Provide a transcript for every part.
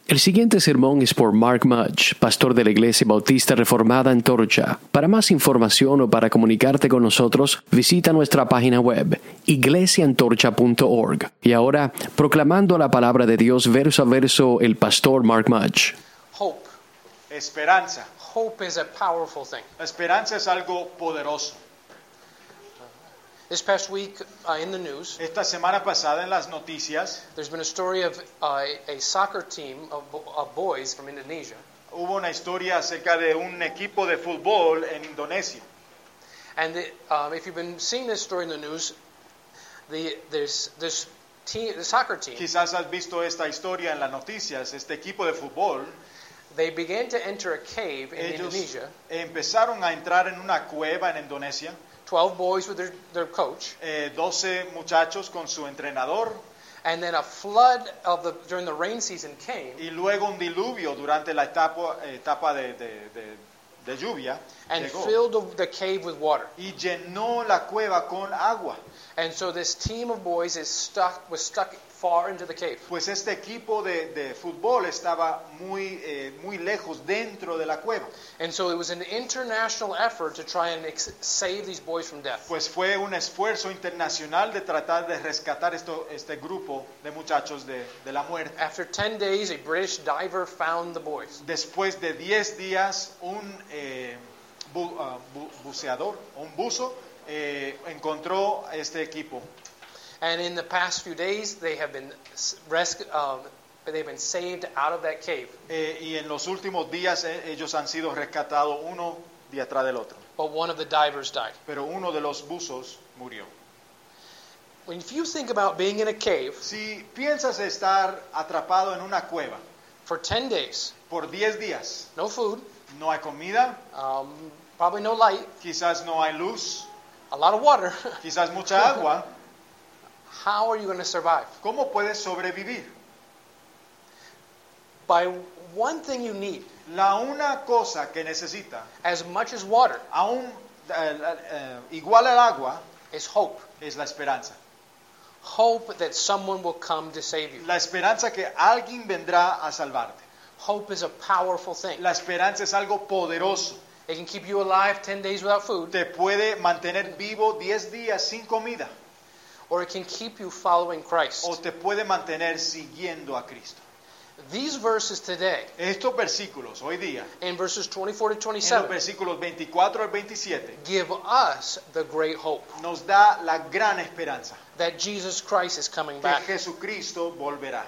El siguiente sermón es por Mark Mudge, pastor de la Iglesia Bautista Reformada Antorcha. Para más información o para comunicarte con nosotros, visita nuestra página web, iglesiantorcha.org. Y ahora, proclamando la palabra de Dios verso a verso, el pastor Mark Mudge. Hope. Esperanza. Hope is a powerful thing. La esperanza es algo poderoso. This past week in the news, Esta semana pasada en las noticias there's been a story of a soccer team of boys from Indonesia. hubo una historia acerca de un equipo de fútbol en Indonesia. And if you've been seeing this story in the news, there's this team, the soccer team, Quizás has visto esta historia en las noticias. Este equipo de fútbol, they began to enter a cave in ellos Indonesia. empezaron a entrar en una cueva en Indonesia. 12 boys with their coach, 12 muchachos con su entrenador, and then a flood during the rain season came, y luego un diluvio durante la etapa de lluvia and llegó, filled the cave with water. y llenó la cueva con agua. And so this team of boys was stuck far into the cave. Pues este equipo de fútbol estaba muy lejos dentro de la cueva. And so it was an international effort to try and save these boys from death. Pues fue un esfuerzo internacional de tratar de rescatar este grupo de muchachos de la muerte. After 10 days, a British diver found the boys. Después de 10 días, un buceador, un buzo, encontró este equipo. And in the past few days, they have been they've been saved out of that cave. Y en los últimos días ellos han sido rescatados uno detrás del otro. But one of the divers died. Pero uno de los buzos murió. If you think about being in a cave Si piensas estar atrapado en una cueva for 10 days, por 10 días, no food, no hay comida, probably no light, quizás no hay luz, a lot of water, quizás mucha agua, how are you going to survive? ¿cómo puedes sobrevivir? By one thing you need, La una cosa que necesita, as much as water, aún igual al agua, is hope. es la esperanza. Hope that someone will come to save you. La esperanza que alguien vendrá a salvarte. Hope is a powerful thing. La esperanza es algo poderoso. It can keep you alive 10 days without food, Te puede mantener vivo 10 días sin comida, or it can keep you following Christ. o te puede mantener siguiendo a Cristo. These verses today, Estos versículos hoy día, in verses 24 to en los 27, versículos 24 al 27, give us the great hope nos da la gran esperanza that Jesus Christ is coming que back. Jesucristo volverá.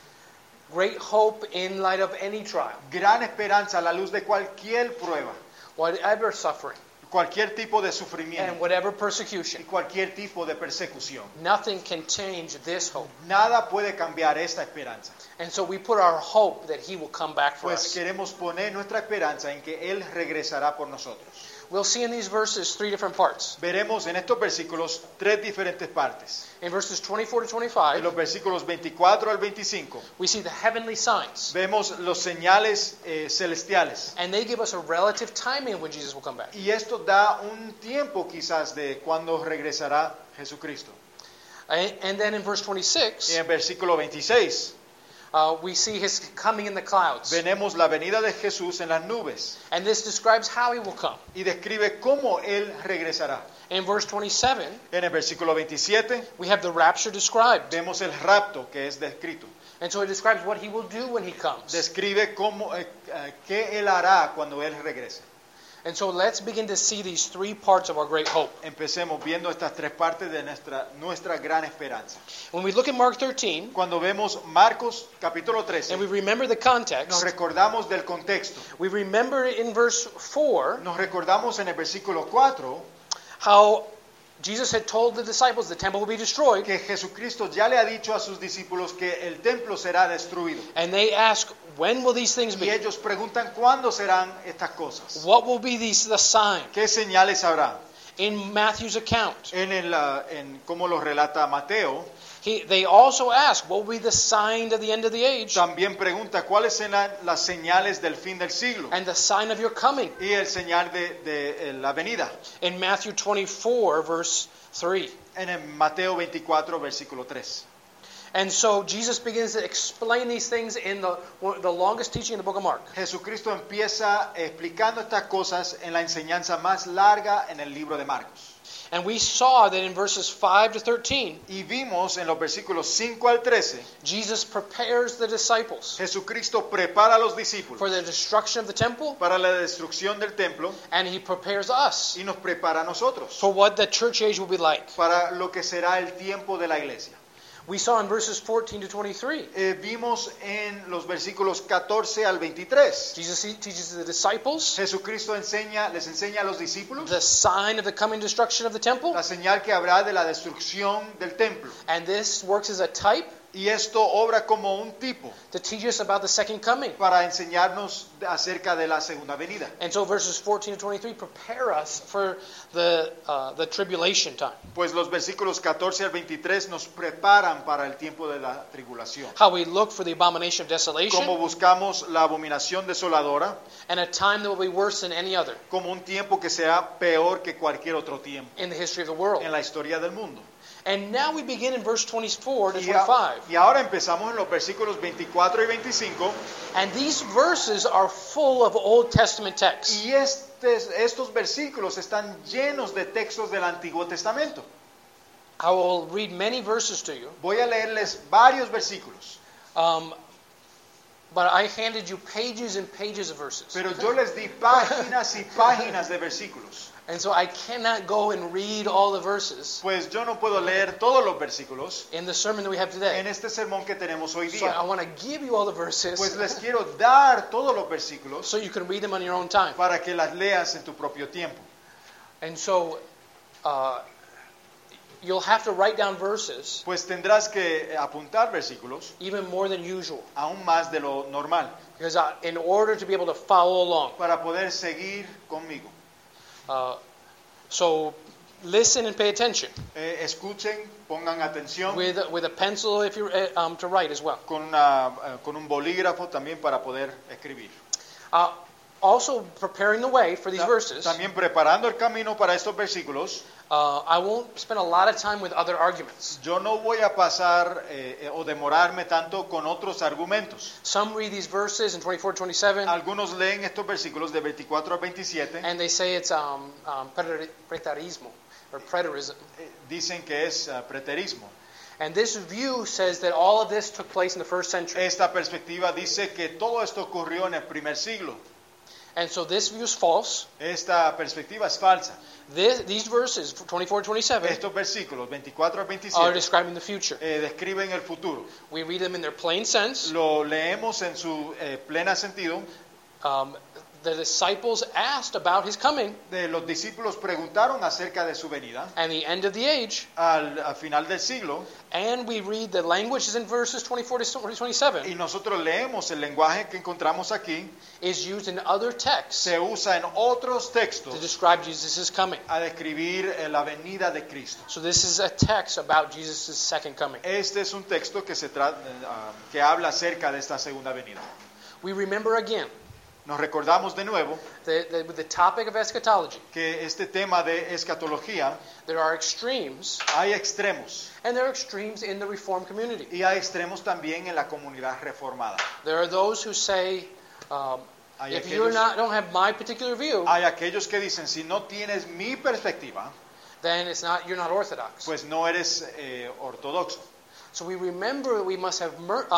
Great hope in light of any trial, Gran esperanza a la luz de cualquier prueba, whatever suffering, cualquier tipo de and sufrimiento whatever y persecution. cualquier tipo de persecución. Nothing can change this hope. Nada puede cambiar esta esperanza. And so we put our hope that He will come back for Pues us. queremos poner nuestra esperanza en que Él regresará por nosotros. We'll see in these verses three different parts. Veremos en estos versículos tres diferentes partes. In verses 24 to En 25, los versículos 24 al 25 we see the heavenly signs. vemos los señales celestiales. And they give us a relative timing of when Jesus will come back. Y esto da un tiempo quizás de cuando regresará Jesucristo. And then in verse Y 26, en versículo 26 we see His coming in the clouds. veremos la venida de Jesús en las nubes And this describes how He will come. y describe cómo Él regresará. In verse 27, En el versículo 27 we have the rapture described. vemos el rapto que es descrito. And so it describes what He will do when He comes. Describe qué Él hará cuando Él regrese. And so let's begin to see these three parts of our great hope. Empecemos viendo estas tres partes de nuestra gran esperanza. When we look at Mark 13, Cuando vemos Marcos capítulo 13, and we remember the nos context, recordamos del contexto. we remember in verse 4 Nos recordamos en el versículo 4 how Jesus had told the disciples the temple will be destroyed, que Jesucristo ya le ha dicho a sus discípulos que el templo será destruido. and they ask, when will these things Y be? ellos preguntan cuándo serán estas cosas. What will be the sign? ¿Qué señales habrá? In Matthew's account, En cómo lo relata Mateo, they also ask, what will be the sign of the end of the age también pregunta cuáles serán las señales del fin del siglo and the sign of your coming? y el señal de la venida. In Matthew 24, verse 3. En el Mateo 24, versículo 3. And so Jesus begins to explain these things in the longest teaching in the book of Mark. Jesucristo empieza explicando estas cosas en la enseñanza más larga en el libro de Marcos. And we saw that in verses 5 to 13, Y vimos en los versículos 5 al 13, Jesus prepares the disciples Jesucristo prepara a los discípulos for the destruction of the temple, para la destrucción del templo and he prepares us y nos prepara a nosotros for what the church age will be like. para lo que será el tiempo de la iglesia. We saw in verses 14 to 23, Vimos en los versículos 14 al 23. Jesus teaches the disciples Jesucristo les enseña a los discípulos the sign of the coming destruction of the temple, la señal que habrá de la destrucción del templo. and this works as a type Y esto obra como un tipo to teach us about the second coming. para enseñarnos acerca de la segunda venida. And so verses 14 to 23 prepare us for the tribulation time. Pues los versículos 14 al 23 nos preparan para el tiempo de la tribulación. How we look for the abomination of desolation, Como buscamos la abominación desoladora, and a time that will be worse than any other como un tiempo que sea peor que cualquier otro tiempo in the history of the world. en la historia del mundo. And now we begin in verse 24 to Y 25. y ahora empezamos en los versículos 24 y 25. And these verses are full of Old Testament texts. Y estos versículos están llenos de textos del Antiguo Testamento. I will read many verses to you, Voy a leerles varios versículos, but I handed you pages and pages of verses. pero yo les di páginas y páginas de versículos. And so I cannot go and read all the verses Pues yo no puedo leer todos los versículos in the sermon that we have today. en este sermón que tenemos hoy So I día. want to give you all the verses Pues les quiero dar todos los versículos so you can read them on your own time. para que las leas en tu propio tiempo. And so you'll have to write down verses Pues tendrás que apuntar versículos even more than usual, aún más de lo normal because in order to be able to follow along. para poder seguir conmigo. So listen and pay attention Escuchen, pongan atención with a pencil if you to write as well. con un bolígrafo también para poder escribir. Also preparing the way for these verses. También preparando el camino para estos versículos. I won't spend a lot of time with other arguments. Yo no voy a pasar o demorarme tanto con otros argumentos. Some read these verses in 24, 27, Algunos leen estos versículos de 24 al 27. and they say it's preterismo or preterism. Dicen que es preterismo. And this view says that all of this took place in the first century. Esta perspectiva dice que todo esto ocurrió en el primer siglo. And so this view is false. Esta perspectiva es falsa. These verses, 24, 27, Estos versículos 24 al are 27 describing the future. describen el futuro. We read them in their plain sense. Lo leemos en su plena sentido. The disciples asked about his coming Los discípulos preguntaron acerca de su venida and the end of the age. al final del siglo, And we read the language is in verses 24 to 27 y nosotros leemos el lenguaje que encontramos aquí, is used in other texts se usa en otros to textos describe Jesus' coming. a describir la venida de Cristo. So this is a text about Jesus' second coming. Este es un texto que habla acerca de esta segunda venida. We remember again Nos recordamos de nuevo with the topic of eschatology, que este tema de escatología, there are extremes, hay extremos, and there are extremes in the Reformed community. y hay extremos también en la comunidad reformada. There are those who say, Hay if you don't have my particular view, Hay aquellos que dicen, si no tienes mi perspectiva, then you're not orthodox. pues no eres ortodoxo. So we remember that we must have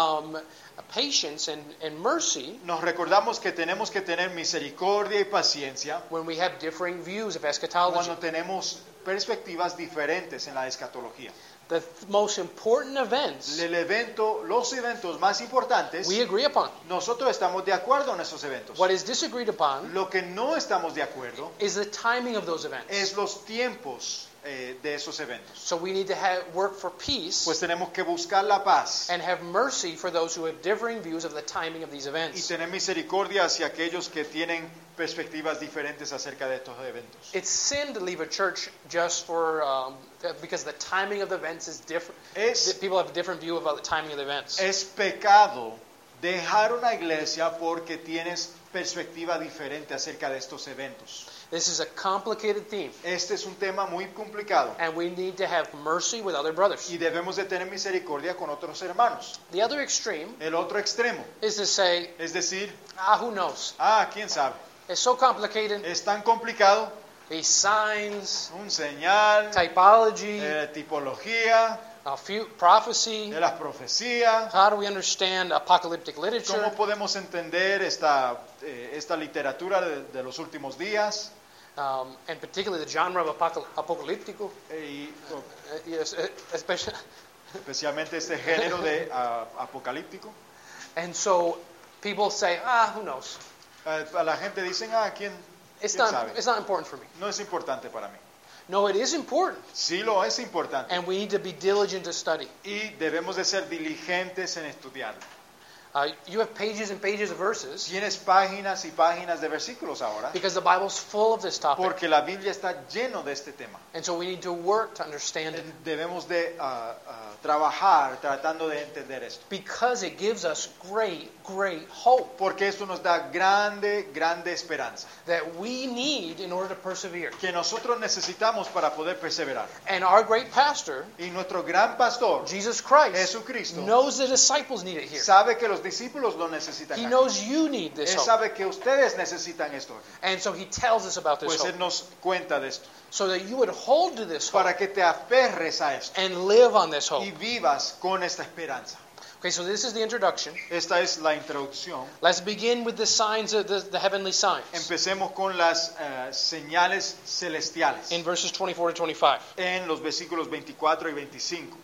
patience and mercy Nos recordamos que tenemos que tener misericordia y paciencia when we have differing views of eschatology. cuando tenemos perspectivas diferentes en la escatología. The most important events Los eventos más importantes, we agree upon. nosotros estamos de acuerdo en esos eventos. What is disagreed upon Lo que no estamos de acuerdo is the timing of those events. es los tiempos de esos eventos. So we need to work for peace Pues tenemos que buscar la paz and have mercy for those who have differing views of the timing of these y events. tener misericordia hacia aquellos que tienen perspectivas diferentes acerca de estos eventos. It's sin to leave a church just for because the timing of the events is different. Es- People have a different view about the timing of the events. Es pecado dejar una iglesia porque tienes perspectiva diferente acerca de estos eventos. This is a complicated theme, Este es un tema muy complicado and we need to have mercy with other brothers. y debemos de tener misericordia con otros hermanos. The other extreme El otro extremo, is to say, es decir, who knows? quién sabe, It's so complicated. es tan complicado, These signs, un señal, typology, tipología, prophecy. de las profecías. How do we understand apocalyptic literature? ¿Cómo podemos entender esta literatura de los últimos días? And particularly the genre of apocalyptico. Yes, especially. Especialmente este género de apocalíptico. And so people say, who knows? A la gente dicen, ¿quién It's sabe? not important for me. No es importante para mí. No, it is important. Sí lo es importante. And we need to be diligent to study. Y debemos de ser diligentes en estudiarlo. You have pages and pages of verses Tienes páginas y páginas de versículos ahora, because the Bible's full of this topic. porque la Biblia está lleno de este tema. And so we need to work to understand it Debemos de trabajar tratando de entender esto. because it gives us great hope Porque esto nos da grande esperanza. that we need in order to persevere. Que nosotros necesitamos para poder perseverar. And our great pastor, Y nuestro gran pastor, Jesus Christ, Jesucristo, knows the disciples need it here. sabe que los discípulos lo necesitan. He aquí. knows you need this Él hope. sabe que ustedes necesitan esto aquí. And so he tells us about this Pues Él hope nos cuenta de esto. so that you would hold to this hope Para que te aferres a esto and live on this hope. y vivas con esta esperanza. Okay, so this is the introduction. Esta es la introducción. Let's begin with the signs of the heavenly signs Empecemos con las señales celestiales in verses 24 to 25. en los versículos 24 y 25.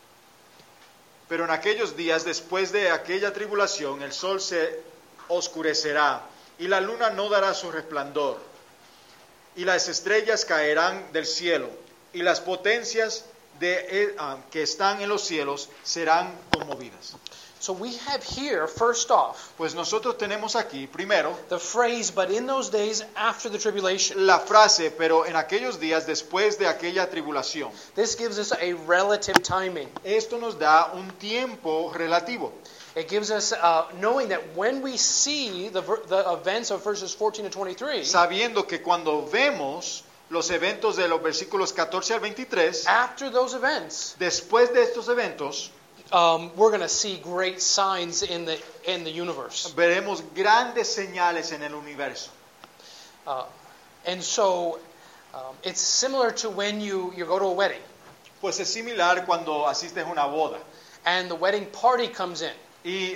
Pero en aquellos días, después de aquella tribulación, el sol se oscurecerá y la luna no dará su resplandor y las estrellas caerán del cielo y las potencias que están en los cielos serán conmovidas. So we have here, first off, Pues nosotros tenemos aquí, primero, the phrase, but in those days after the tribulation. la frase, pero en aquellos días después de aquella tribulación. This gives us a relative timing. Esto nos da un tiempo relativo. It gives us knowing that when we see the events of verses 14 to 23, Sabiendo que cuando vemos los eventos de los versículos 14 al 23, after those events, después de estos eventos, we're going to see great signs in the universe. veremos grandes señales en el universo. And so it's similar to when you go to a wedding Pues es similar cuando asistes a una boda and the wedding party comes in. y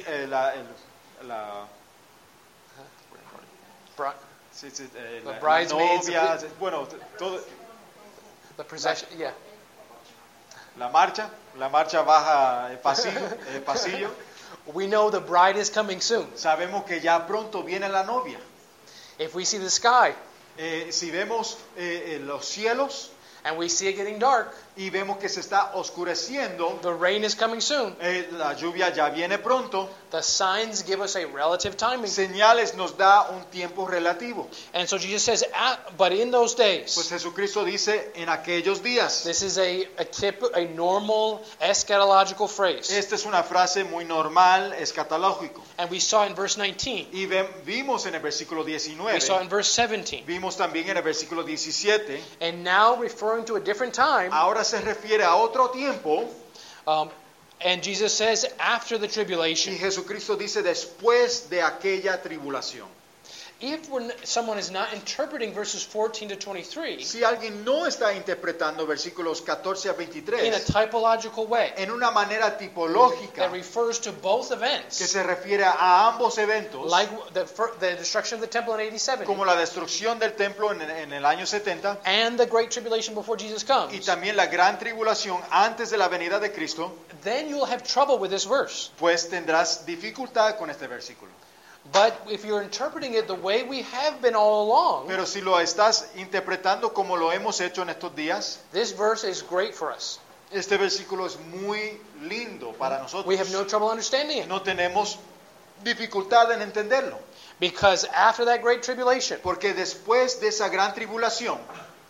The la bridesmaids, novia, bueno, todo, the procession, yeah. la marcha baja el pasillo. We know the bride is coming soon. Sabemos que ya pronto viene la novia. If we see the sky Si vemos los cielos and we see it getting dark, y vemos que se está oscureciendo, the rain is coming soon. La lluvia ya viene pronto, The signs give us a relative timing. señales nos da un tiempo relativo. And so Jesus says, but in those days, Pues Jesucristo dice en aquellos días. this is a normal eschatological phrase. Esta es una frase muy normal, escatológico. And we saw in verse 19. Y vimos en el versículo We saw 19, in verse 17. vimos también en el versículo 17, And now referring to a different time, ahora se refiere a otro tiempo, and Jesus says after the y tribulation. Jesucristo dice después de aquella tribulación. If someone is not interpreting verses 14 to 23 Si alguien no está interpretando versículos 14 a in a 23 typological way en una manera tipológica that refers to both que events, se refiere a ambos eventos, like the destruction of the temple in AD 70 como la destrucción del templo en el año 70 and the great tribulation before Jesus y comes, también la gran tribulación antes de la venida de Cristo, then you'll have trouble with this verse. pues tendrás dificultad con este versículo. But if you're interpreting it the way we have been all along, Pero si lo estás interpretando como lo hemos hecho en estos días, this verse is great for us. este versículo es muy lindo para nosotros. We have no trouble understanding it No tenemos dificultad en entenderlo, because after that great tribulation, porque después de esa gran tribulación,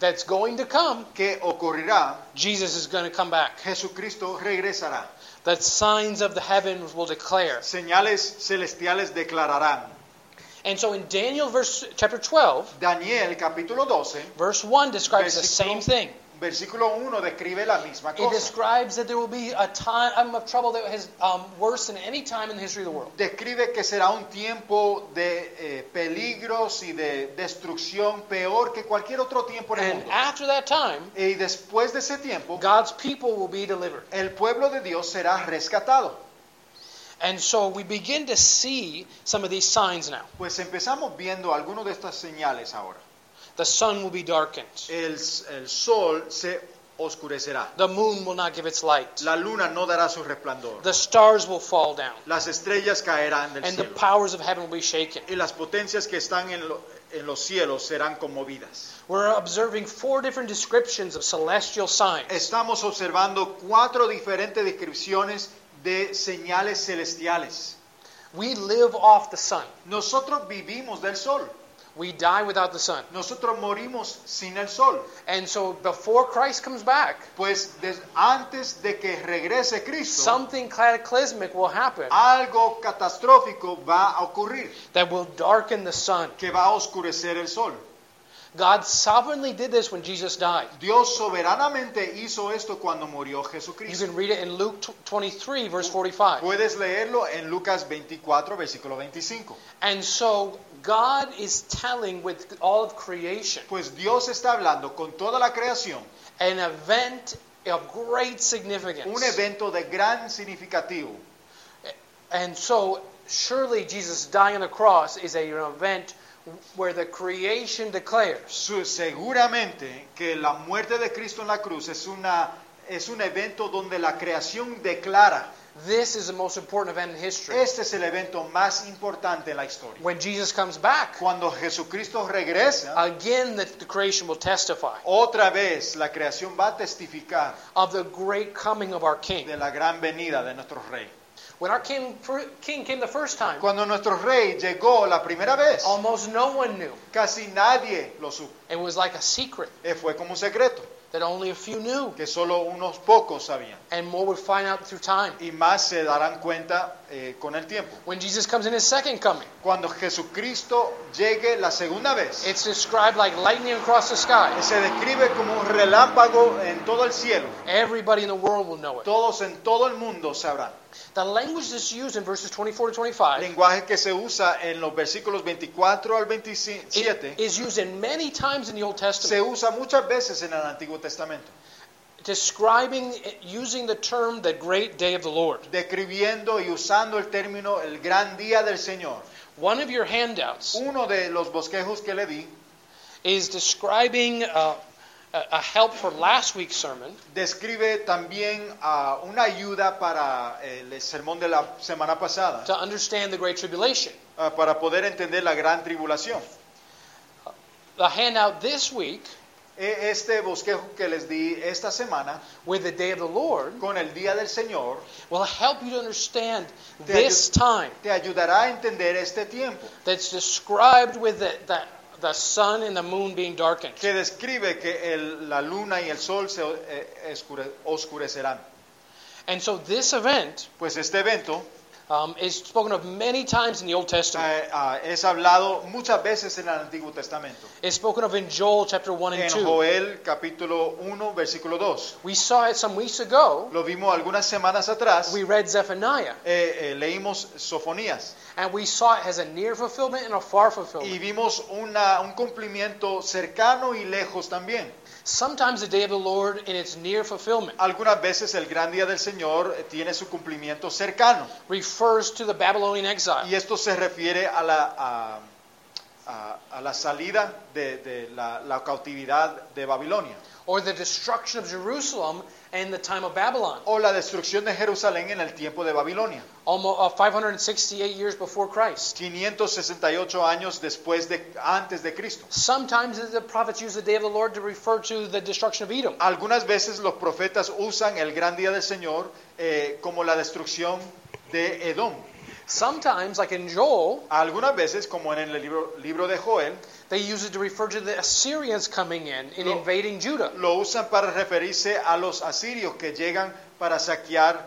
that's going to come, que ocurrirá, Jesus is going to come back. Jesucristo regresará. That signs of the heavens will declare. Señales celestiales declararán. And so in Daniel chapter 12, Daniel capítulo 12, verse 1 describes the same thing. Versículo 1 describe la misma It cosa. describes that there will be a time of trouble that is worse than any time in the history of the world. Describe que será un tiempo de peligros y de destrucción peor que cualquier otro tiempo en el And mundo. after that time, Y después de ese tiempo, God's people will be delivered. el pueblo de Dios será rescatado. And so we begin to see some of these signs now. Pues empezamos viendo algunas de estas señales ahora. The sun will be darkened. El sol se oscurecerá. The moon will not give its light. La luna no dará su resplandor. The stars will fall down. Las estrellas caerán del And the cielo. powers of heaven will be shaken. Y las potencias que están en los cielos serán conmovidas. We're observing 4 different descriptions of celestial signs. Estamos observando 4 diferentes descripciones de señales celestiales. We live off the sun. Nosotros vivimos del sol. We die without the sun. Nosotros morimos sin el sol. And so before Christ comes back, Pues antes de que regrese Cristo, something cataclysmic will happen algo catastrófico va a ocurrir, that will darken the sun. que va a oscurecer el sol. God sovereignly did this when Jesus died. Dios soberanamente hizo esto cuando murió You Jesucristo. can read it in Luke 23, verse 45. Puedes leerlo en Lucas 24, versículo 25. And so God is telling with all of creation Pues Dios está hablando con toda la creación, an event of great un significance. evento de gran significativo. And so surely Jesus dying on the cross is an event where the creation declares Seguramente que la muerte de Cristo en la cruz es un evento donde la creación declara, this is the most important event in history. este es el evento más importante en la historia. When Jesus comes back, Cuando Jesucristo regresa, again the creation will testify otra vez la creación va a testificar of the great coming of our King. de la gran venida de nuestro Rey. When our King came the first time, Cuando nuestro Rey llegó la primera vez, almost no one knew. casi nadie lo supo. It was like a secret Fue como un secreto that only a few knew, que solo unos pocos sabían. and more would find out through time. Y más se darán cuenta con el tiempo. When Jesus comes in his second coming, Cuando Jesucristo llegue la segunda vez, it's described like lightning across the sky. se describe como un relámpago en todo el cielo. Everybody in the world will know it. Todos en todo el mundo sabrán. The language that's used in verses 24 to 25 Lenguaje que se usa en los versículos 24 al 27 is used in many times in the Old Testament, se usa muchas veces en el Antiguo Testamento, using the term the great day of the Lord. describiendo y usando el término el gran día del Señor. One of your handouts Uno de los bosquejos que le di is describing a help for last week's sermon, describe también una ayuda para el sermón de la semana pasada, to understand the Great Tribulation. para poder entender la gran tribulación. The handout this week, Este bosquejo que les di esta semana with the day of the Lord, con el día del Señor will help you to understand Te this time te ayudará a entender este tiempo that's described with the sun and the moon being darkened. que describe que la luna y el sol se oscurecerán. And so this event Pues este evento is spoken of many times in the Old Testament. es hablado muchas veces en el Antiguo Testamento. It's spoken of in Joel chapter 1 and En 2. Joel capítulo 1 versículo 2. We saw it some weeks ago. Lo vimos algunas semanas atrás. We read Zephaniah. Leímos Sofonías And we saw it as a near fulfillment and a far y fulfillment. vimos un cumplimiento cercano y lejos también. Sometimes the day of the Lord in its near fulfillment Algunas veces el gran día del Señor tiene su cumplimiento cercano refers to the Babylonian exile. y esto se refiere a la salida de la cautividad de Babilonia Or the destruction of Jerusalem in the time of Babylon. o la destrucción de Jerusalén en el tiempo de Babilonia. Almost 568 years before Christ. 568 años antes de Cristo. Sometimes the prophets use the day of the Lord to refer to the destruction of Edom. Algunas veces los profetas usan el gran día del Señor como la destrucción de Edom. Sometimes, like in Joel, Algunas veces, como en el libro de Joel, they use it to refer to the Assyrians coming in and Lo- invading Judah. lo usan para referirse a los asirios que llegan para saquear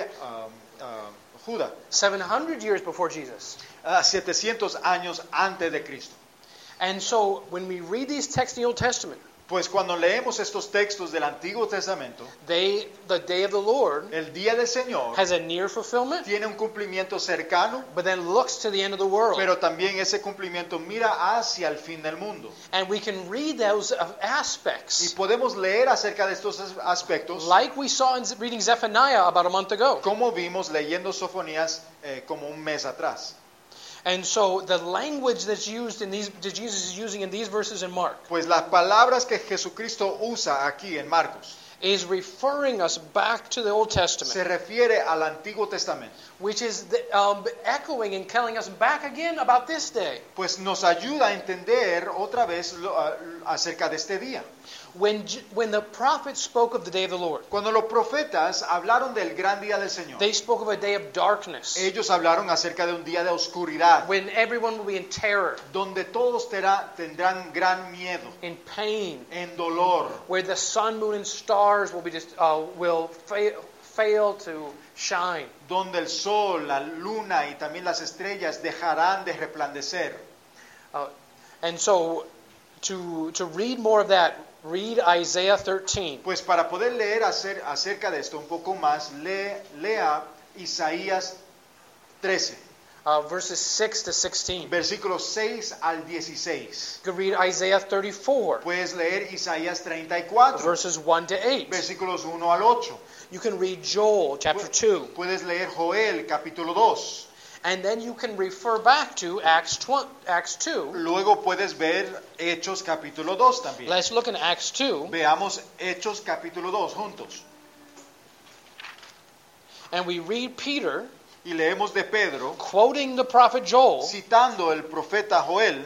Judá 700 years before Jesus. 700 años antes de Cristo. And so when we read these texts in the Old Testament, Pues cuando leemos estos textos del Antiguo Testamento, the day of the Lord el día del Señor has a near fulfillment, tiene un cumplimiento cercano, but then looks to the end of the world. pero también ese cumplimiento mira hacia el fin del mundo. And we can read those Y aspects podemos leer acerca de estos aspectos, like we saw in reading Zephaniah about a month ago. como vimos leyendo Sofonías como un mes atrás. And so the language that's used in these, that Jesus is using in these verses in Mark, Pues las palabras que Jesucristo usa aquí en Marcos is referring us back to the Old Testament, se refiere al Antiguo Testamento. which is echoing and telling us back again about this day. Pues nos ayuda a entender otra vez acerca de este día. When the prophets spoke of the day of the Lord, Cuando los profetas hablaron del gran día del Señor, they spoke of a day of darkness, ellos hablaron acerca de un día de oscuridad, when everyone will be in terror, donde todos tendrán gran miedo, in pain, en dolor, where the sun, moon, and stars will be fail to shine. donde el sol, la luna y también las estrellas dejarán de resplandecer. And so, to read more of that, read Isaiah 13. Pues para poder leer acerca de esto un poco más, lea Isaías 13, Verses 6 to 16. versículos 6 al 16. You can read Isaiah 34, Puedes leer Isaías 34, verses 1 to 8. versículos 1 al 8. You can read Joel chapter 2. Puedes leer Joel capítulo 2. And then you can refer back to Acts 2. Luego puedes ver Hechos capítulo 2 también. Let's look in Acts 2. Veamos Hechos capítulo 2 juntos. And we read Peter Y leemos de Pedro, quoting the prophet Joel citando el profeta Joel,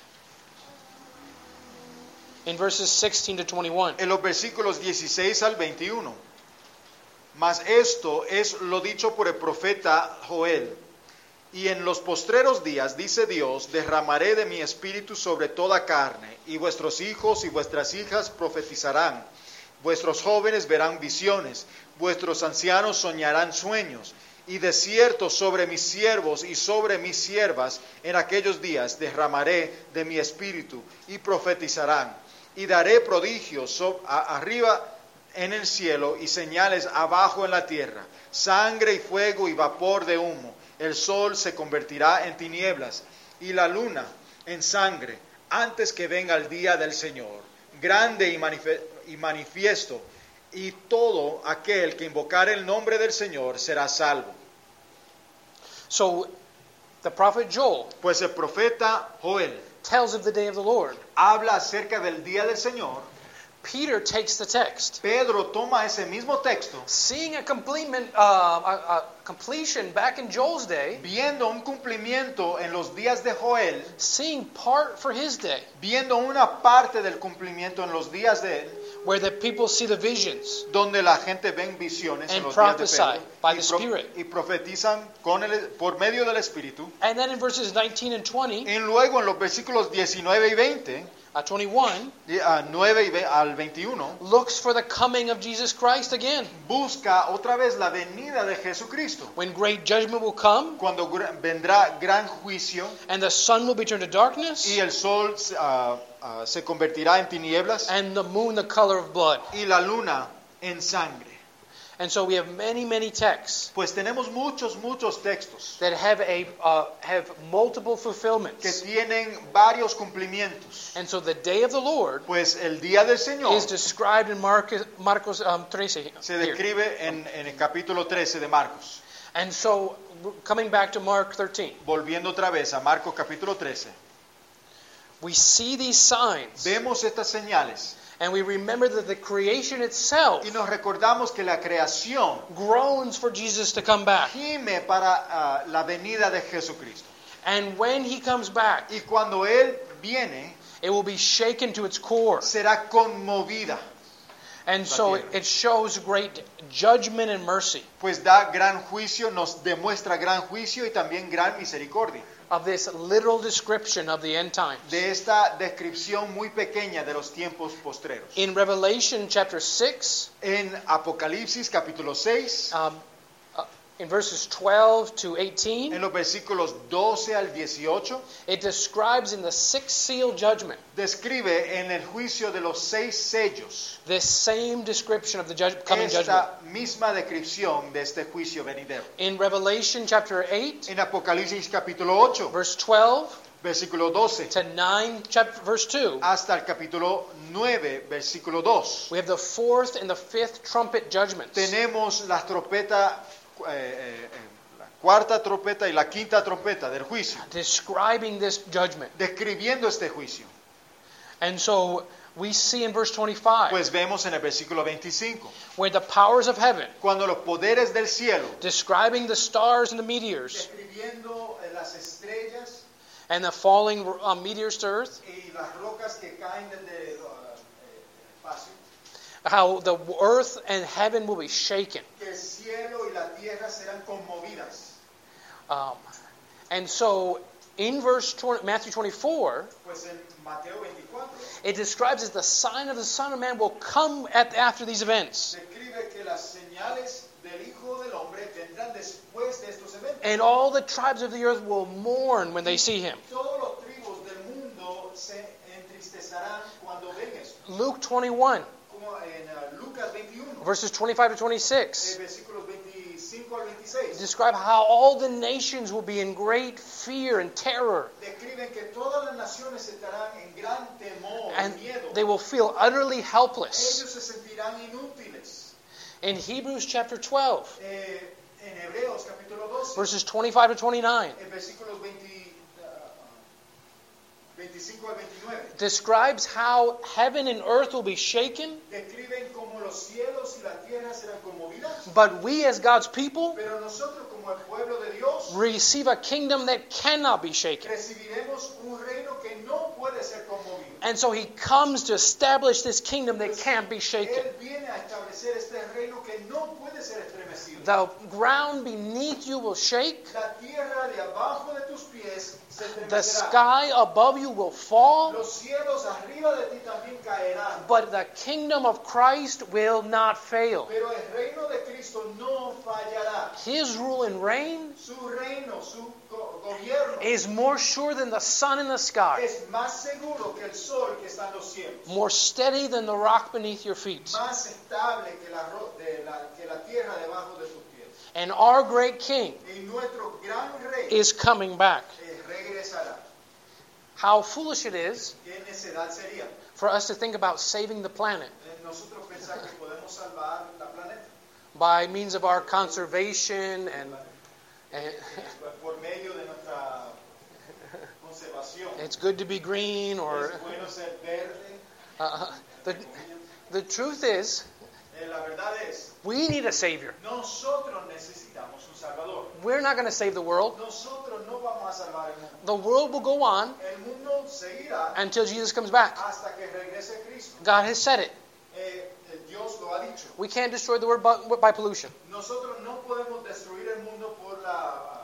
in verses 16 to 21. en los versículos 16 al 21. Mas esto es lo dicho por el profeta Joel. Y en los postreros días, dice Dios, derramaré de mi espíritu sobre toda carne, y vuestros hijos y vuestras hijas profetizarán, vuestros jóvenes verán visiones, vuestros ancianos soñarán sueños, y de cierto sobre mis siervos y sobre mis siervas en aquellos días derramaré de mi espíritu, y profetizarán, y daré prodigios arriba en el cielo y señales abajo en la tierra, sangre y fuego y vapor de humo. El sol se convertirá en tinieblas y la luna en sangre antes que venga el día del Señor, grande y manifiesto, y todo aquel que invocare el nombre del Señor será salvo. So the prophet Joel Pues el profeta Joel tells of the day of the Lord. habla acerca del día del Señor. Peter takes the text, Pedro toma ese mismo texto, seeing a completion back in Joel's day, viendo un cumplimiento en los días de Joel, seeing part for his day, viendo una parte del cumplimiento en los días de él, where the people see the visions donde la gente ven visiones en and los días de prophesy Pedro by the Spirit. y profetizan por medio del Espíritu. And then in verses 19 and 20, Y luego en los versículos 19 y 20, 21, 9 al 21, looks for the coming of Jesus Christ again, busca otra vez la venida de Jesucristo, when great judgment will come cuando vendrá gran juicio and the sun will be turned to darkness y el sol se convertirá en tinieblas and the moon the color of blood. y la luna en sangre. And so we have many texts Pues tenemos muchos textos that have multiple que fulfillments. tienen varios cumplimientos. And so the day of the Lord Pues el día del Señor is described in Marcos 13 se here. describe en el capítulo 13 de Marcos. And so coming back to Mark 13, Volviendo otra vez a Marcos capítulo 13, we see these signs vemos estas señales and we remember that the creation itself y nos recordamos que la creación groans for Jesus to come back. gime para la venida de Jesucristo. And when he comes back, Y cuando Él viene, it will be shaken to its core. será conmovida. And la so tierra. it shows great judgment and mercy Pues da gran juicio, nos demuestra gran juicio y también gran misericordia. of this little description of the end times. De esta descripción muy pequeña de los tiempos postreros. In Revelation chapter 6, En Apocalipsis capítulo 6, in verses 12 to 18, en los versículos 12 al 18, it describes in the sixth seal judgment describe en el juicio de los 6 sellos this same description of the coming judgment. esta misma descripción de este juicio venidero. In Revelation chapter 8, En Apocalipsis capítulo 8, verse 12 versículo 12, to 9, verse 2, hasta el capítulo 9, versículo 2, we have the fourth and the fifth trumpet judgments. tenemos la trompeta, la cuarta trompeta y la quinta trompeta del juicio, Describing this judgment. describiendo este juicio. And so we see in verse 25 Pues vemos en el versículo 25, where the powers of heaven, cuando los poderes del cielo, describing the stars and the meteors describiendo las estrellas and the falling meteors to earth, y las rocas que caen desde el espacio, how the earth and heaven will be shaken. que el cielo y la tierra serán conmovidas. And so in Matthew 24, Pues en Mateo 24 it describes as the sign of the Son of Man will come after these events. describe que las señales del Hijo del Hombre vendrán después de estos eventos. And all the tribes of the earth will mourn when they see him. Todos los tribus del mundo se entristecerán cuando ven esto. Luke 21, Como en Lucas 21, verses 25 to 26. versículos 25 al 26. Describe how all the nations will be in great fear and terror, Describen que todas las naciones estarán en gran temor and y miedo. they will feel utterly helpless. Ellos se sentirán inútiles. In Hebrews chapter 12, En Hebreos capítulo 12, verses 25 to 29, en versículos 25 al 29, describes how heaven and earth will be shaken, describen cómo los cielos y la tierra serán conmovidas, but we as God's people pero nosotros como el pueblo de Dios receive a kingdom that cannot be shaken. recibiremos un reino que no puede ser conmovido. And so he comes to establish this kingdom that can't be shaken. Él viene a establecer este reino que no puede ser estremecido. The ground beneath you will shake. La tierra de abajo de tus pies se The estremecerá. sky above you will fall. Los cielos arriba de ti también caerán. But the kingdom of Christ will not fail. Pero el reino de Cristo no fallará. His rule and reign Su reino, su gobierno is more sure than the sun in the sky, es más seguro que el sol que está en los cielos. more steady than the rock beneath your feet. Más estable que la tierra debajo de tus pies. And our great King Y nuestro gran rey is coming back. regresará. How foolish it is ¿Qué necedad sería? for us to think about saving the planet Nosotros pensar que podemos salvar la planeta by means of our conservation and por medio de nuestra conservación. it's good to be green or Es bueno ser verde. the truth is La verdad es, we need a savior. nosotros necesitamos un salvador. We're not going to save the world. Nosotros no vamos a salvar el mundo. The world will go on El mundo seguirá until Jesus comes back. hasta que regrese Cristo. God has said it. Dios lo ha dicho. We can't destroy the world by pollution. Nosotros no podemos destruir el mundo por la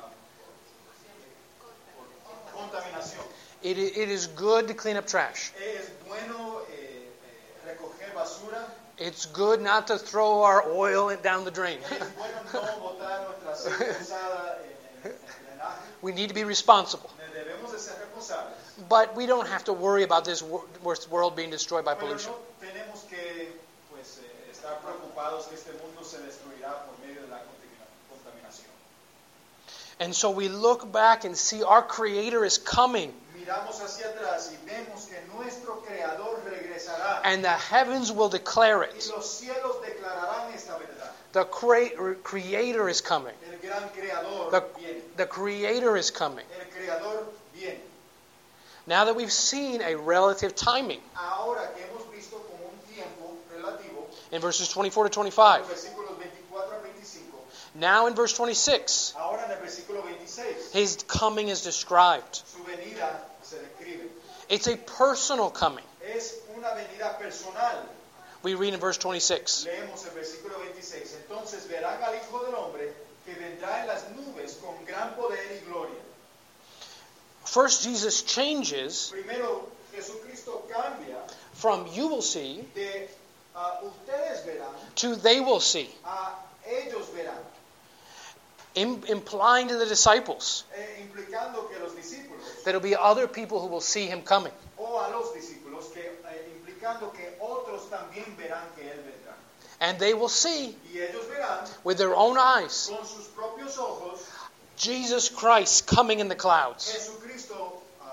contaminación. It is good to clean up trash. Es bueno recoger basura. It's good not to throw our oil down the drain. Es bueno no botar nuestra aceite usada en el drenaje. We need to be responsible. Debemos de ser responsables. But we don't have to worry about this world being destroyed by Pero pollution. no tenemos que estar preocupados que este mundo se destruirá por medio de la contaminación. And so we look back and see our Creator is coming. Miramos hacia atrás y vemos que nuestro Creador regresará. And the heavens will declare Y it. los cielos declararán esta verdad. The Creator is coming. El gran Creador viene. The Creator is coming. El Creador viene. Now that we've seen a relative timing Ahora que hemos visto como un tiempo relativo, in verses 24 to 25. versículos 24 al 25, Now in verse 26, ahora en el versículo 26, His coming is described. su venida se describe. It's a personal coming. Es una venida personal. We read in verse 26. Leemos el versículo 26. Entonces verán al Hijo del Hombre que vendrá en las nubes con gran poder y gloria. First, Jesus changes Primero, Jesucristo cambia from you will see de ustedes verán to they will see, a ellos verán, implying to the disciples implicando que los discípulos, that there will be other people who will see him coming. o a los discípulos, implicando que otros también verán que Él vendrá. And they will see Y ellos verán with their own eyes con sus propios ojos Jesus Christ coming in the clouds. Jesucristo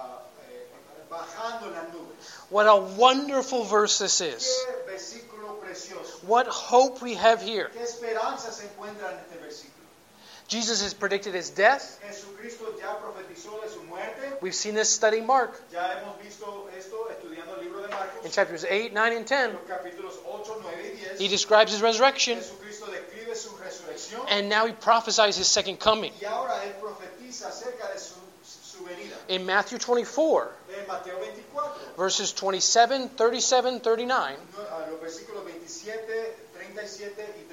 bajando en las nubes. What a wonderful verse this is. Qué versículo precioso. What hope we have here. Qué esperanza se encuentra en este versículo. Jesus has predicted his death. Jesucristo ya profetizó de su muerte. We've seen this studying Mark Ya hemos visto esto estudiando el libro de Marcos. in chapters 8, 9, and 10. Los capítulos 8, 9 y 10. He describes his resurrection, Jesucristo describe su resurrección. and now he prophesies his second coming. Y ahora Él profetiza acerca de su venida. In Matthew 24, En Mateo 24, verses 27, 37, 39, los versículos 27, 37 y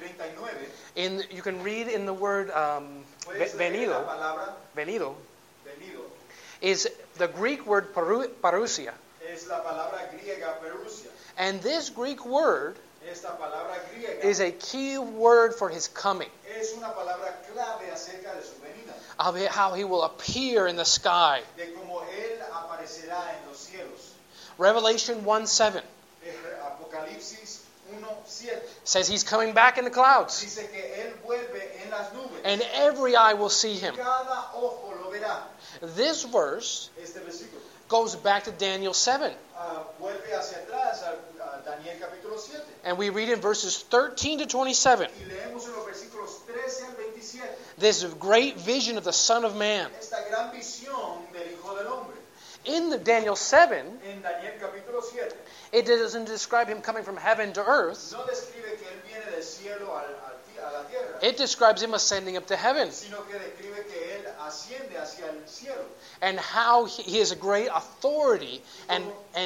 39. you can read in the word Puedes leer la venido, palabra venido, venido. is the Greek word parousia. Es la palabra griega perusia. And this Greek word Esta palabra griega is a key word for his coming, es una palabra clave acerca de su venida, of how he will appear in the sky. de cómo Él aparecerá en los cielos. Revelation 1:7 Apocalipsis 1:7 says he's coming back in the clouds, dice que Él vuelve en las nubes. and every eye will see him. Cada ojo lo verá. This verse Este versículo goes back to Daniel 7, vuelve hacia atrás a Daniel capítulo 7 and we read in verses 13 to 27 y leemos en los versículos 13 al 27 this great vision of the Son of Man. esta gran visión del Hijo del Hombre. In the Daniel 7, En Daniel capítulo 7 it doesn't describe him coming from heaven to earth. no describe que Él viene del cielo a la tierra, It describes him ascending up to heaven, sino que describe que Él asciende hacia el cielo. and how he has a great authority and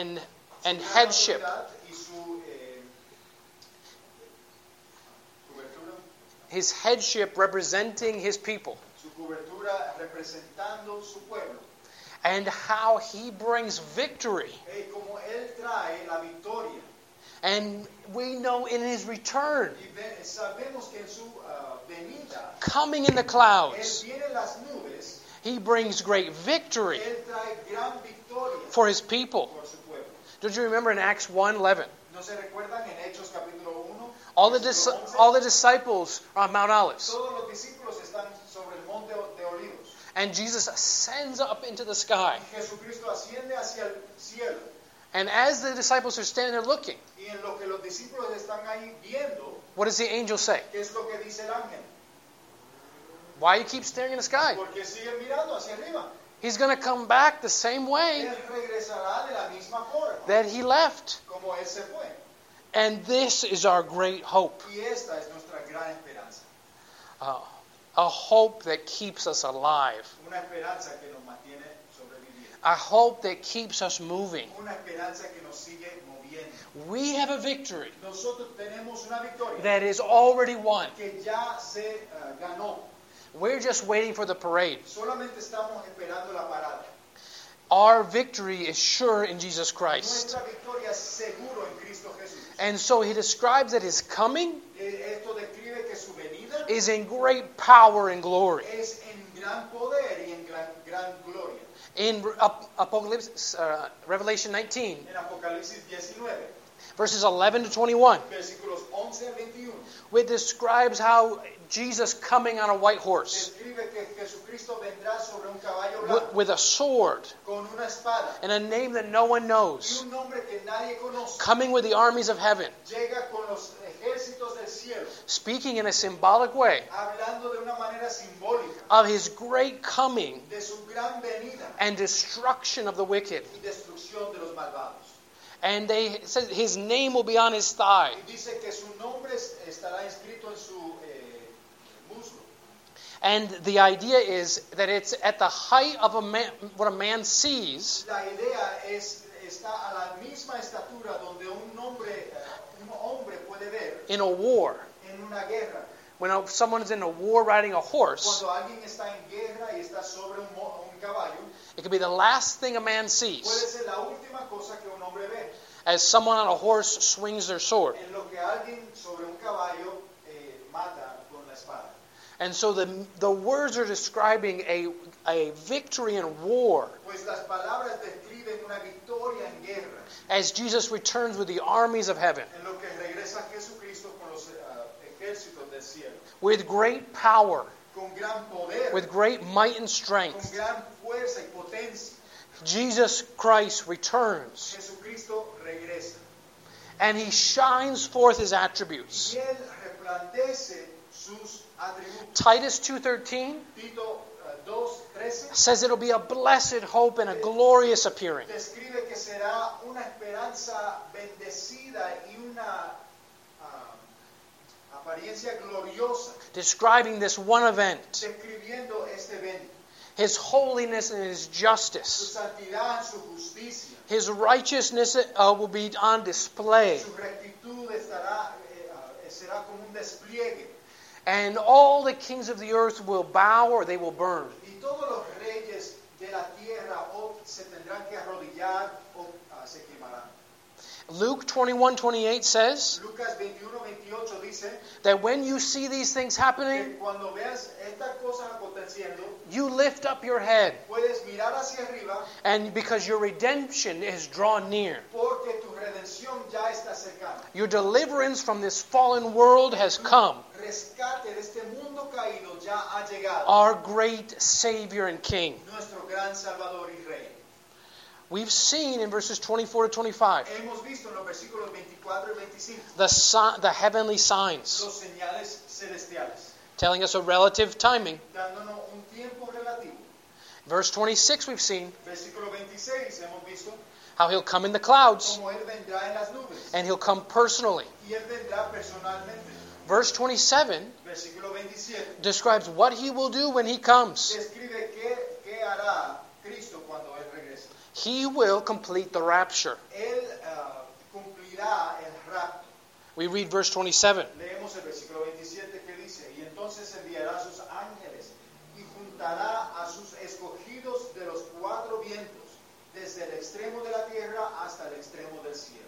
Su headship. autoridad y su cobertura, His headship representing his people, su cobertura representando su pueblo. and how he brings victory. Como Él trae la victoria. And we know in his return, Y sabemos que en su venida, coming in the Él clouds, viene en las nubes, he brings great victory Él trae gran victoria for his people. por su pueblo. Don't you remember in Acts 1:11? ¿No se recuerdan en Hechos capítulo 1? All the versículo 11? all the disciples are on Mount Olives, Todos los discípulos están sobre el monte de Olivos. and Jesus ascends up into the sky. Jesucristo asciende hacia el cielo. And as the disciples are standing there looking, Y en lo que los discípulos están ahí viendo, what does the angel say? ¿qué es lo que dice el ángel? Why you keep staring in the sky? Porque siguen mirando hacia arriba. He's going to come back the same way Él regresará de la misma forma that he left. como Él se fue. And this is our great hope. Y esta es nuestra gran esperanza. A hope that keeps us alive. Una esperanza que nos mantiene sobreviviendo. A hope that keeps us moving. Una esperanza que nos sigue moviendo. We have a victory Nosotros tenemos una victoria that is already won. que ya se ganó. We're just waiting for the parade. Solamente estamos esperando la parada. Our victory is sure in Jesus Christ. Nuestra victoria es seguro en Cristo Jesús. And so he describes that his coming Esto describe que su venida is in great power and glory. es en gran poder y en gran gloria. In Apocalypse, Revelation 19, En Apocalipsis 19, verses 11 to 21, versículos 11 al 21, it describes how Jesus coming on a white horse describe que Jesucristo vendrá sobre un caballo blanco with a sword con una espada and a name that no one y knows, un nombre que nadie conoce. coming with the armies of heaven, Llega con los ejércitos del cielo, speaking in a symbolic way hablando de una manera simbólica of his great coming de su gran venida and destruction of the wicked. y destrucción de los malvados. And it says his name will be on his thigh. Y dice que su nombre estará escrito en su muslo. And the idea is that it's at the height of what a man sees, La idea está a la misma estatura donde un hombre in a war. en una guerra. When someone is in a war riding a horse, Cuando alguien está en guerra y está sobre un caballo, it could be the last thing a man puede sees ser la última cosa que un hombre ve. as someone on a horse swings their sword. En lo que alguien sobre un caballo mata con la espada. And so the words are describing a victory in war Pues las palabras describen una victoria en guerra, as Jesus returns with the armies of heaven, en lo que regresa Jesucristo con los ejércitos del cielo, with great power, con gran poder, with great might and con strength. gran fuerza y potencia. Jesus Christ returns, Jesucristo regresa and he shines forth his attributes. y él resplandece sus atributos. Titus 2:13 Tito 2:13 says it'll be a blessed hope and a glorious appearing. describe que será una esperanza bendecida y una apariencia gloriosa, Describing this one event, describiendo este evento, his holiness and his su justice. santidad, su justicia, His righteousness will be on display. su rectitud será como un despliegue, And all the kings of the earth will bow or they will burn. y todos los reyes de la tierra o se tendrán que arrodillar o se quemarán. Luke 21:28 says Lucas 21:28 dice that when you see these things que happening, cuando veas estas cosas aconteciendo, you lift up your head, puedes mirar hacia arriba and because your redemption is drawn near. porque tu redención ya está cercana. Your deliverance from this fallen world has come. Rescate de este mundo caído ya ha llegado. Our great Savior and King. Nuestro gran Salvador y Rey. We've seen in verses 24 to 25 Hemos visto en los versículos 24 y 25 the heavenly signs los señales celestiales, telling us a relative timing. dándonos un tiempo relativo. Verse 26 we've seen Versículo 26 hemos visto how he'll come in the clouds cómo Él vendrá en las nubes and he'll come personally. y Él vendrá personalmente. Verse 27 Versículo 27 describes what he will do when he comes. describe qué hará Cristo cuando Él regrese. He will complete the rapture. Él cumplirá el rapto. We read verse 27. Leemos el versículo 27 que dice, y entonces enviará a sus ángeles y juntará a sus escogidos de los cuatro vientos, desde el extremo de la tierra hasta el extremo del cielo.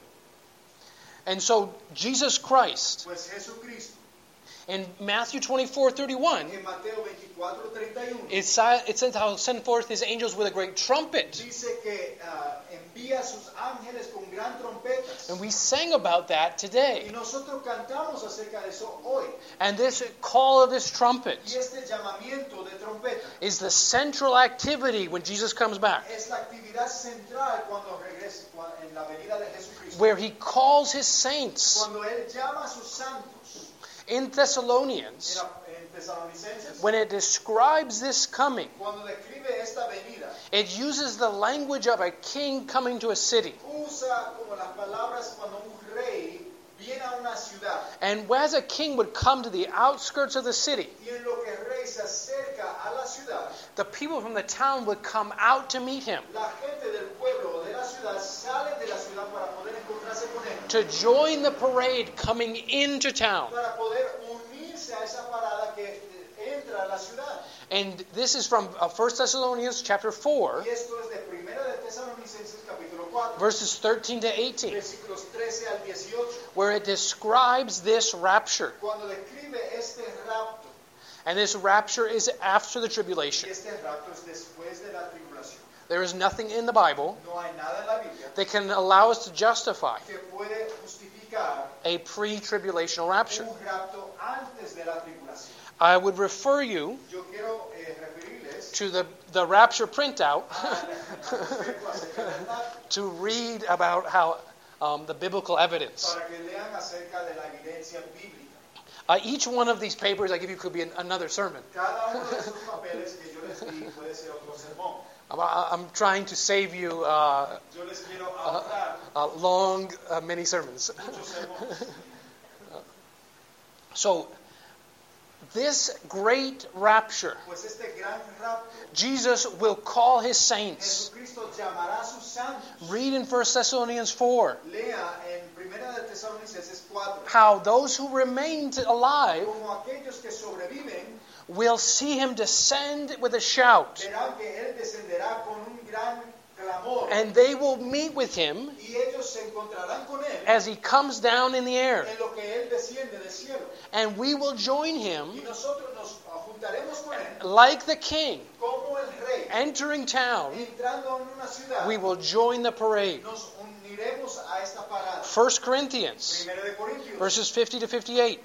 And so Jesus Christ Pues Jesucristo, in Matthew 24:31 en Mateo 24:31, it says how he'll send forth his angels with a great trumpet. dice que envía a sus ángeles con gran trompetas. And we sang about that today. Y nosotros cantamos acerca de eso hoy. And this call of this Y trumpet este llamamiento de trompeta is the central activity when Jesus comes back, es la actividad central cuando regrese, en la venida de Jesucristo. where he calls his saints. Cuando Él llama a sus santos, In Thessalonians, en Tesalonicenses, when it describes this coming, cuando describe esta venida, it uses the language of a king coming to a city. usa como las palabras cuando un rey viene a una ciudad And as a king would come to the outskirts of the city, y en lo que el rey se acerca a la ciudad, the people from the town would come out to meet him, la gente del pueblo o de la ciudad sale de la ciudad para poder encontrarse con él, to join the parade coming into town. para poder unirse a esa parada que entra a la ciudad. And this is from 1 Thessalonians chapter 4, Y esto es de Primera de Tesalonicenses capítulo 4, verses 13 to 18, versículos 13 al 18, where it describes this rapture. cuando describe este rapto. And this rapture is after the Y tribulation. este rapto es después de la tribulación. There is nothing in the Bible No hay nada en la Biblia that can allow us to justify que puede justificar a pre-tribulational rapture. un rapto antes de la tribulación. I would refer you Yo quiero referirles to the rapture printout respecto acerca del rapto, to read about how the biblical evidence. para que lean acerca de la evidencia bíblica. Each one of these papers I give you could be another sermon. Cada uno de esos papeles que yo les di puede ser otro sermón. I'm trying to save you Yo les quiero ahorrar long many sermons. muchos sermones. So, this great rapture, Pues este gran rapto, Jesus will call his saints. Jesucristo llamará a sus santos. Read in 1 Thessalonians 4. Lea en Primera de Tesalonicenses 4. how those who remain alive Como aquellos que sobreviven will see him descend with a shout, verán que él descenderá con un gran clamor and they will meet with him y ellos se encontrarán con él as he comes down in the air, en lo que él desciende del cielo. and we will join him Y nosotros nos juntaremos con él like the king como el rey entering town. entrando en una ciudad. We will join the parade. Nos uniremos a esta parada. 1 Corinthians Primero de Corintios verses 50 to 58.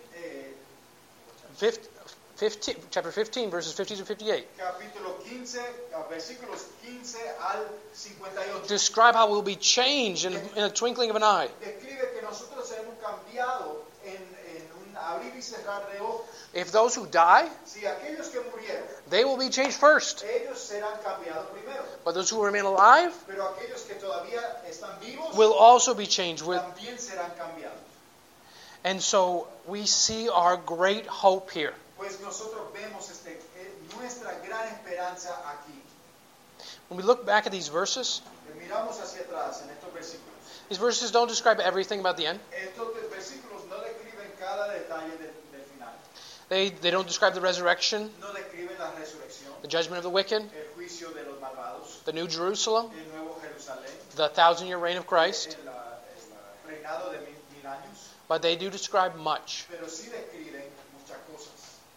eh, Chapter 15, verses 50 to 58. capítulo 15, versículos 15 al 58. Describe how we'll be changed in a twinkling of an eye. Describe que nosotros seremos cambiados en un abrir y cerrar de ojos. If those who die, Si aquellos que murieron, they will be changed first. ellos serán cambiados primero. But those who remain alive Pero aquellos que todavía están vivos, will also be changed with. también serán cambiados. And so we see our great hope here. Pues nosotros vemos nuestra gran esperanza aquí. When we look back at these verses, Miramos hacia atrás en estos versículos. these verses don't describe everything about the end. Estos versículos no describen cada detalle del final. They don't describe the resurrection, No describen la resurrección, the judgment of the wicked, el juicio de los malvados, the new Jerusalem, el nuevo Jerusalén, the 1,000-year reign of Christ. el reinado de mil años, But they do describe much. pero sí describen muchas cosas,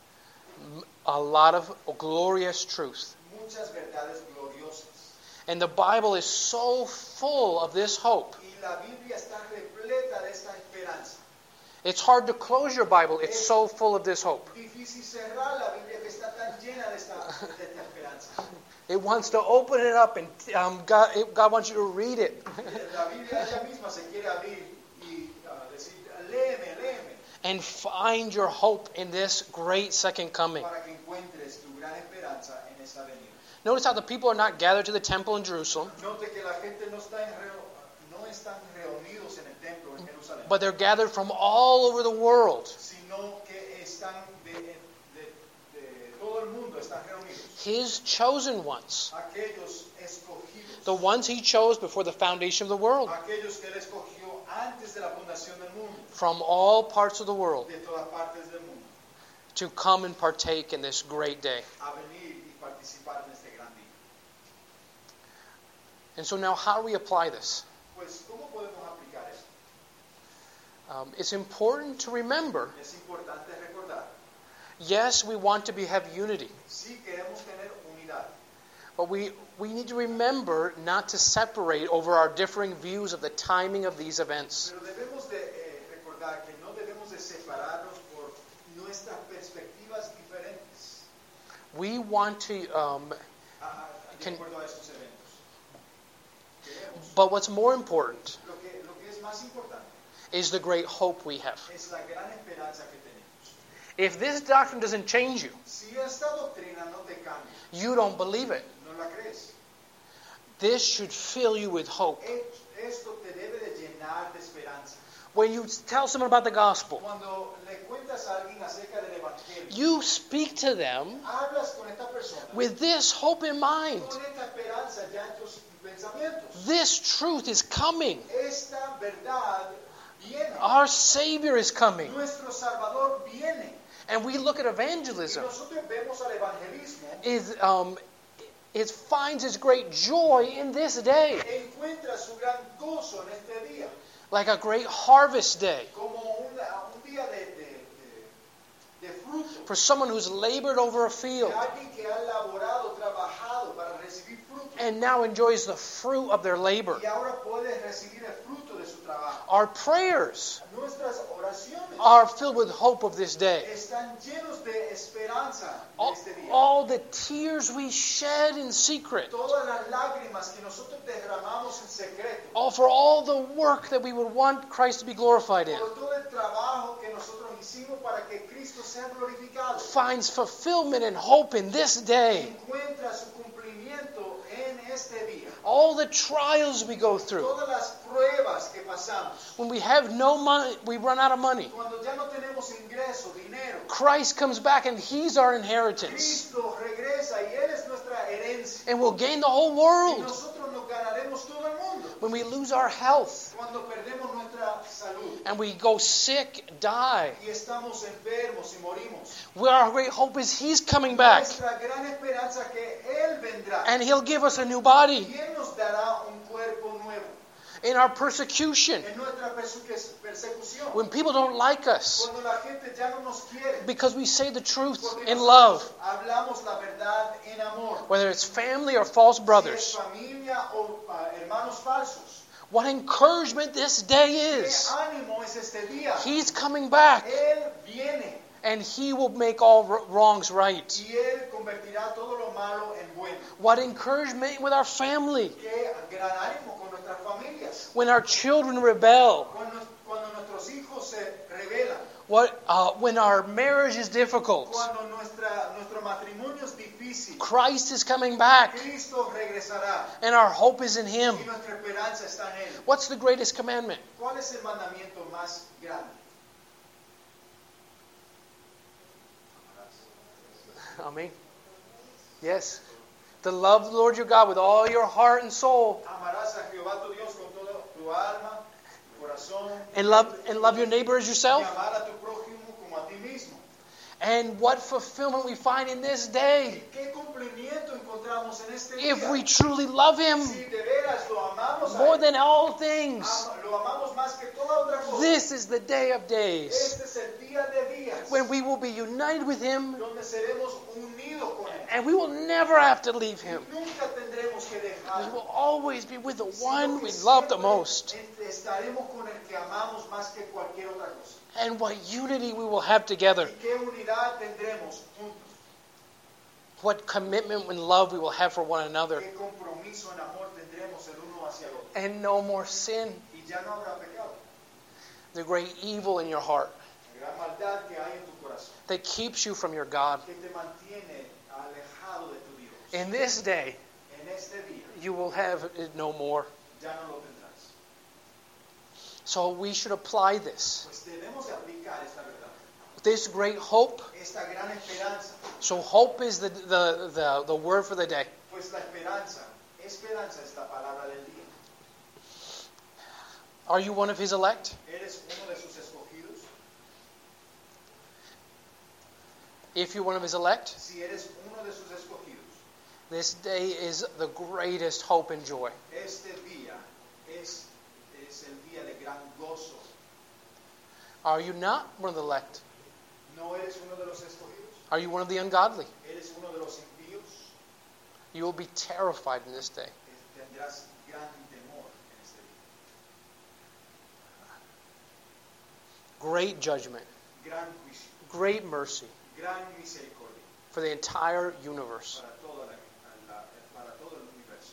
A lot of glorious truth. muchas verdades gloriosas. And the Bible is so full of this hope. Y la Biblia está repleta de esta esperanza. It's hard to close your Bible. It's so full of this hope. Difícil cerrar la Biblia que está tan llena de esta esperanza. It wants to open it up, and God wants you to read it. La Biblia ella misma se quiere abrir y decir, léeme, léeme, And find your hope in this great second coming. para que encuentres tu gran esperanza en esa venida. Notice how the people are not gathered to the temple in Jerusalem, Note que la gente no están reunidos en el templo en Jerusalén, but they're gathered from all over the world. sino que están de todo el mundo están reunidos. His chosen ones, Aquellos escogidos, the ones he chose before the foundation of the world, aquellos que él escogió antes de la fundación del mundo, from all parts of the world, de todas partes del mundo, to come and partake in this great day. a venir y participar en este gran día. And so now, how do we apply this? Pues, ¿cómo podemos aplicar esto? It's important to remember, Es importante recordar, yes, we want to have unity, sí queremos tener unidad, but we need to remember not to separate over our differing views of the timing of these events. pero debemos de recordar que no debemos de separarnos por nuestras perspectivas diferentes We want to, de Can- acuerdo a esos eventos. Queremos, but what's more important lo que es más importante is the great hope we have. es la gran esperanza que tenemos. If this doctrine doesn't change you, Si esta doctrina no te cambia, you don't believe it. no la crees, This should fill you with hope. esto te debe de llenar de esperanza. When you tell someone about the gospel, Cuando le cuentas a alguien acerca del evangelio, you speak to them hablas con esta persona with this hope in mind. con esta esperanza ya en tus pensamientos. This truth is coming. Esta verdad viene. Our Savior is coming. Nuestro Salvador viene. And we look at Y evangelism. nosotros vemos al evangelismo, It finds its great joy in this day, encuentra su gran gozo en este día, like a great harvest day como un día de fruto. for someone who's labored over a field De alguien que ha laborado, trabajado para recibir fruto. and now enjoys the fruit of their labor. Y ahora puede recibir el fruto de su trabajo. Our prayers Nuestras oraciones are filled with hope of this day. están llenos de esperanza de All, este día. all the tears we shed in secret, Todas las lágrimas que nosotros derramamos en secreto, for all the work that we would want Christ to be glorified in, por todo el trabajo que nosotros hicimos para que Cristo sea glorificado, finds fulfillment and hope in this day. encuentra su cumplimiento en este día. All the trials we go through, Todas las pruebas que pasamos, when we have no money, we run out of money. cuando ya no tenemos ingreso, dinero, Christ comes back and He's our inheritance. Cristo regresa y Él es nuestra herencia. And we'll gain the whole Y world nosotros nos ganaremos todo el mundo. when we lose our health, cuando perdemos nuestra salud and we go sick, die, y estamos enfermos y morimos. where our great hope is He's coming back, Nuestra gran esperanza que Él vendrá and He'll give us a new body. y Él nos dará un cuerpo nuevo. In our persecution, En nuestra persecución, when people don't like us, cuando la gente ya no nos quiere, because we say the truth porque in love, nosotros hablamos la verdad en amor. whether it's family or false Si es brothers. familia o hermanos falsos. What encouragement this day ¿Qué is. ánimo es este día? He's coming back, Él viene and He will make all wrongs right. y Él convertirá todo lo malo en bueno. What encouragement with our family. Qué gran ánimo con nuestras familias. When our children rebel. Cuando nuestros hijos se rebelan. When our marriage is difficult. Cuando nuestro matrimonio es difícil. Christ is coming back, Cristo regresará and our hope is in Him. y nuestra esperanza está en Él. What's the greatest commandment? ¿Cuál es el mandamiento más grande? Amen. Yes. To love the Lord your God with all your heart and soul, Amarás a Jehová tu Dios con toda tu alma, tu corazón, and love your neighbor as y yourself. amar a tu prójimo como a ti mismo. And what fulfillment we find in this day ¿Qué cumplimiento encontramos en este día? if we truly love Him Si de veras lo amamos a more Él, than all things. lo amamos más que toda otra cosa. This is the day of days Este es el día de días when we will be united with Him, donde seremos unidos con Él. and we will never have to leave Him. Nunca tendremos que We dejarlo. will always be with the Sino one que we love the siempre most. Estaremos con el que amamos más que cualquier otra cosa. And what unity we will have together. Y qué unidad tendremos juntos. What commitment and love we will have for one another. Qué compromiso en amor tendremos el uno hacia el otro. And no more sin. Y ya no habrá pecado. The great evil in your heart La gran maldad que hay en tu corazón. that keeps you from your God. Que te mantiene alejado de tu Dios. In this day, En este día you will have it no more. ya no lo tendrás. So we should apply this. Pues debemos de aplicar esta verdad. This great hope. Esta gran esperanza. So hope is the word for the day. Pues la esperanza es la palabra del día. Are you one of His elect? ¿Eres uno de sus escogidos? If you're one of His elect, Si eres uno de sus escogidos, this day is the greatest hope and joy. este día es el día de gran gozo. Are you not one of the elect? ¿No eres uno de los escogidos? Are you one of the ungodly? ¿Eres uno de los impíos? You will be terrified in this day. Tendrás gran temor en este día. Great judgment, Gran juicio, great mercy gran misericordia for the entire universe. para todo el universo.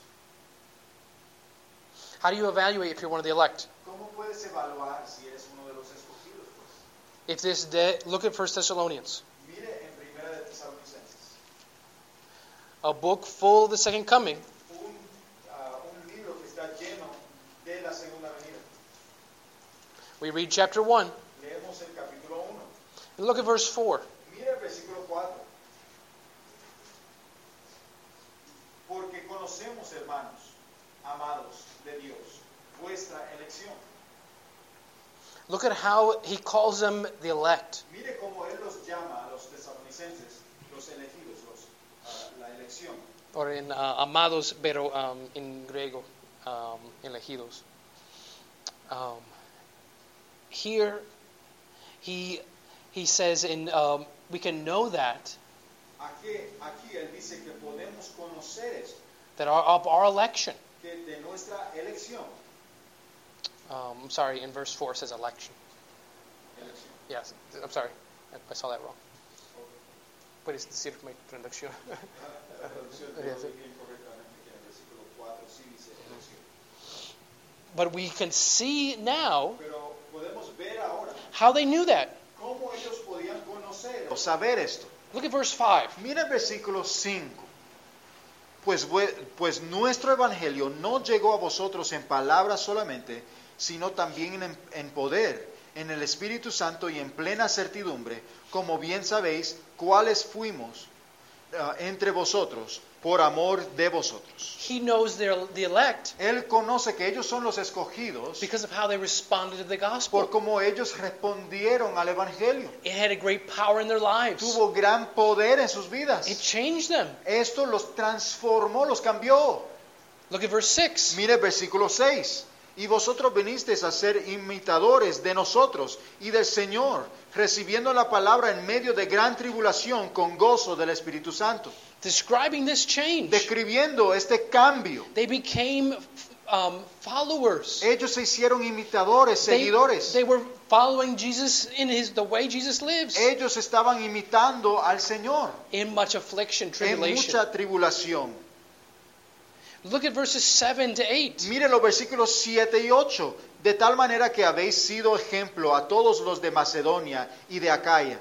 How do you evaluate if you're one of the elect? ¿Cómo puedes evaluar si eres uno de los escogidos? Pues? If this day, look at 1 Thessalonians, Mire en Primera de Tesalonicenses, a book full of the second coming. un libro que está lleno de la segunda venida. We read chapter 1. Leemos el capítulo 1. And look at verse 4. Mira el versículo 4. Porque conocemos, hermanos, amados de Dios, vuestra elección. Look at how he calls them the elect. Mire cómo él los llama a los tesalonicenses, los elegidos, la elección. Or in amados, pero in griego, elegidos. Here, he says, we can know that Aquí él dice que podemos conocer esto, of our election. que de nuestra elección. I'm sorry, in verse 4 it says election. Elección. Yes, I'm sorry, I saw that wrong. Puedes decir mi traducción. La traducción te lo dije incorrectamente, que en el versículo 4 sí dice elección. But we can see now Pero podemos ver ahora how they knew that. cómo ellos podían conocer o saber esto. Look at verse 5. Mira el versículo 5. Pues nuestro evangelio no llegó a vosotros en palabras solamente, sino también en poder, en el Espíritu Santo y en plena certidumbre, como bien sabéis cuáles fuimos entre vosotros, por amor de vosotros. He knows they're the elect Él conoce que ellos son los escogidos because of how they responded to the por gospel. cómo ellos respondieron al Evangelio. It had a great power in their lives. Tuvo gran poder en sus vidas. It changed them. Esto los transformó, los cambió. Look at verse 6. Mire versículo 6. Y vosotros vinisteis a ser imitadores de nosotros y del Señor, recibiendo la palabra en medio de gran tribulación con gozo del Espíritu Santo. Describing this change. Describiendo este cambio. They became followers. Ellos se hicieron imitadores, seguidores. They were following Jesus in the way Jesus lives. Ellos estaban imitando al Señor In much affliction, en tribulation. mucha tribulación. Look at verses 7 to 8. Mire los versículos 7 y 8. De tal manera que habéis sido ejemplo a todos los de Macedonia y de Acaya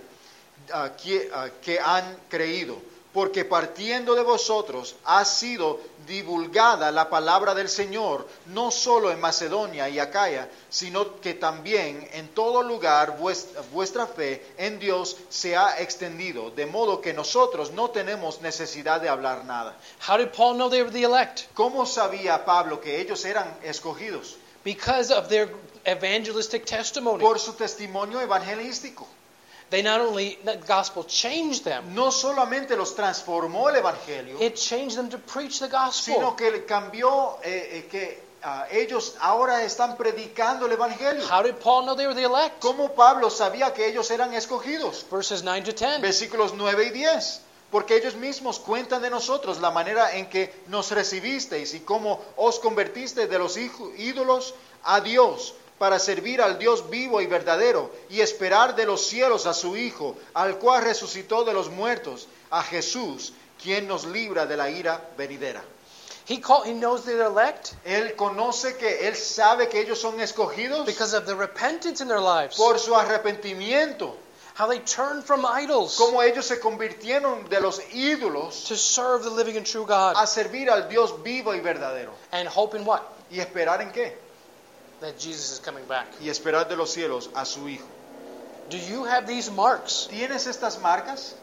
que han creído. Porque partiendo de vosotros ha sido divulgada la palabra del Señor, no solo en Macedonia y Acaya, sino que también en todo lugar vuestra fe en Dios se ha extendido, de modo que nosotros no tenemos necesidad de hablar nada. How did Paul know they were the elect? ¿Cómo sabía Pablo que ellos eran escogidos? Because of their evangelistic testimony. Por su testimonio evangelístico. They not only, the gospel changed them, No solamente los transformó el Evangelio, it changed them to preach the gospel. sino que cambió que ellos ahora están predicando el Evangelio. How did Paul know they were the elect? ¿Cómo Pablo sabía que ellos eran escogidos? Verses 9 to 10. Versículos 9 y 10. Porque ellos mismos cuentan de nosotros la manera en que nos recibisteis y cómo os convertisteis de los ídolos a Dios, para servir al Dios vivo y verdadero y esperar de los cielos a su Hijo, al cual resucitó de los muertos, a Jesús, quien nos libra de la ira venidera. He knows they're elect Él conoce que Él sabe que ellos son escogidos because of the repentance in their lives. por su arrepentimiento, How they turned from idols como ellos se convirtieron de los ídolos to serve the living and true God. a servir al Dios vivo y verdadero. And hope in what? ¿Y esperar en qué? That Jesus is coming back. Y esperar de los cielos a su Hijo. Do you have these marks? ¿Tienes estas marcas?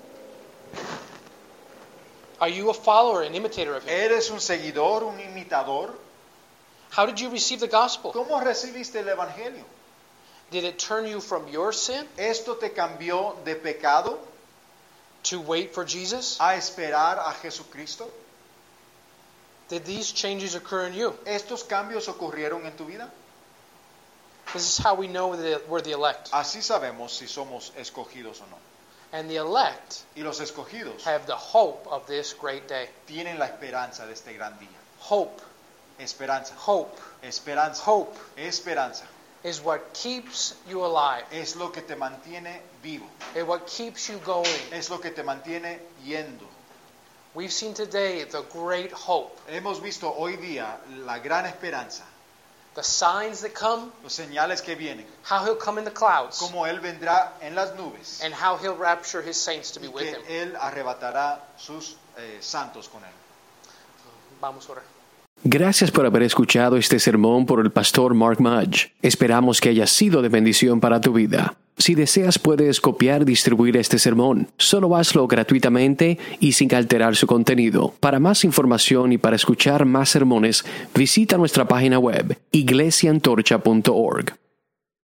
Are you a follower, an imitator of Him? ¿Eres un seguidor, un imitador? How did you receive the gospel? ¿Cómo recibiste el Evangelio? Did it turn you from your sin ¿Esto te cambió de pecado to wait for Jesus? a esperar a Jesucristo? Did these changes occur in you? ¿Estos cambios ocurrieron en tu vida? This is how we know that we're the elect. Así sabemos si somos escogidos o no. And the elect Y los escogidos have the hope of this great day. tienen la esperanza de este gran día. Hope, Esperanza, hope, esperanza, hope esperanza. is what keeps you alive. Es lo que te mantiene vivo. It's what keeps you going. Es lo que te mantiene yendo. We've seen today the great hope, Hemos visto hoy día la gran esperanza, the signs that come, los señales que vienen, how He'll come in the clouds, como Él vendrá en las nubes and how He'll rapture His saints to be y with que Him. Él arrebatará sus santos con Él. Vamos a orar. Gracias por haber escuchado este sermón por el pastor Mark Mudge. Esperamos que haya sido de bendición para tu vida. Si deseas, puedes copiar y distribuir este sermón. Solo hazlo gratuitamente y sin alterar su contenido. Para más información y para escuchar más sermones, visita nuestra página web, iglesiaantorcha.org.